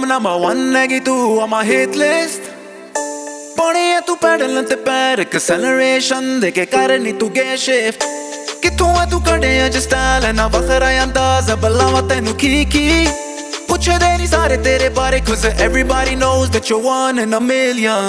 bomb number one हैगी तू on my hit list पानी है तू पैडल ते पैर acceleration दे के करनी तू gear shift किथों है तू कड़े अज स्टाइल है ना वखरा अंदाज़ बलावा तेनू की पूछे दे नहीं सारे तेरे बारे cause everybody knows that you're one in a million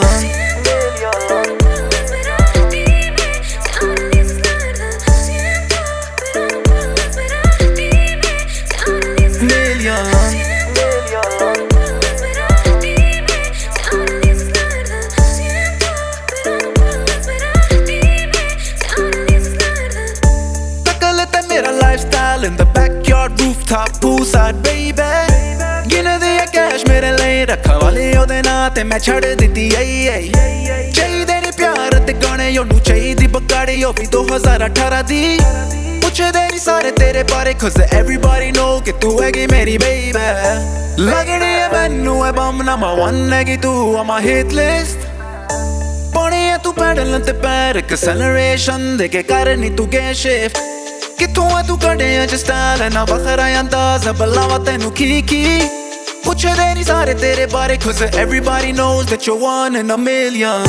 मेरा lifestyle in the backyard rooftop poolside baby गिने दिया कैश मेरे लिए रखा वाले ओदे नां ते मैं छड़ दित्ती चाहिदे नी प्यार ते गाने ओनू चाहिदी बगाड़ी ओ भी 2018 दी पूछे दे नी सारे तेरे बारे cause everybody know कि तू हैगी मेरी baby लगनी है मैनू है बम number one हैगी तू on my hit list पानी है तू पैडल ते पैर acceleration दे के करनी तू gear shift किथों है तू कड़े अज स्टाइल है ना वखरा अंदाज़ बलावा तेनू की पूछे दे नी सारे तेरे बारे cause everybody knows that you're one in a million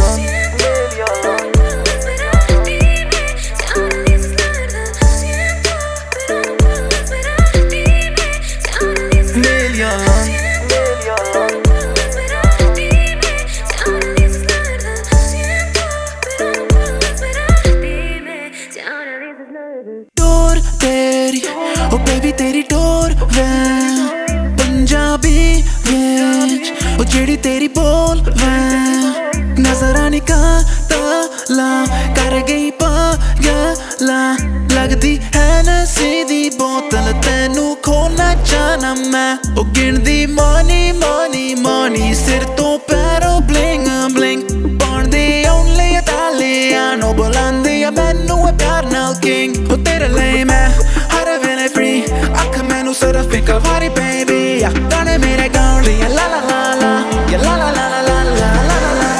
डोर तेरी ओ बेबी तेरी डोर वे पंजाबी विच ओ जेड़ी तेरी बोल वे नजरा निकाला कर गई पागला लगदी है नसी दी बोतल तेनू खोना चाहना मैं ओ गिनदी मानी मानी मानी सिर तो पैरों ब्लिंग ब्लिंग पांदी ओनली इटालियानो बुलांदी आ मैनू है प्यार नाल किंग ओ तेरे लिए मैं हर वेले फ्री अख मैनू सिर्फ एक वारी बेबी गाने मेरे गाउन लिया ला ला ला ला या ला ला ला ला ला ला ला ला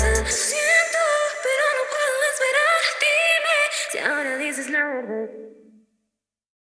Ahora dices nada.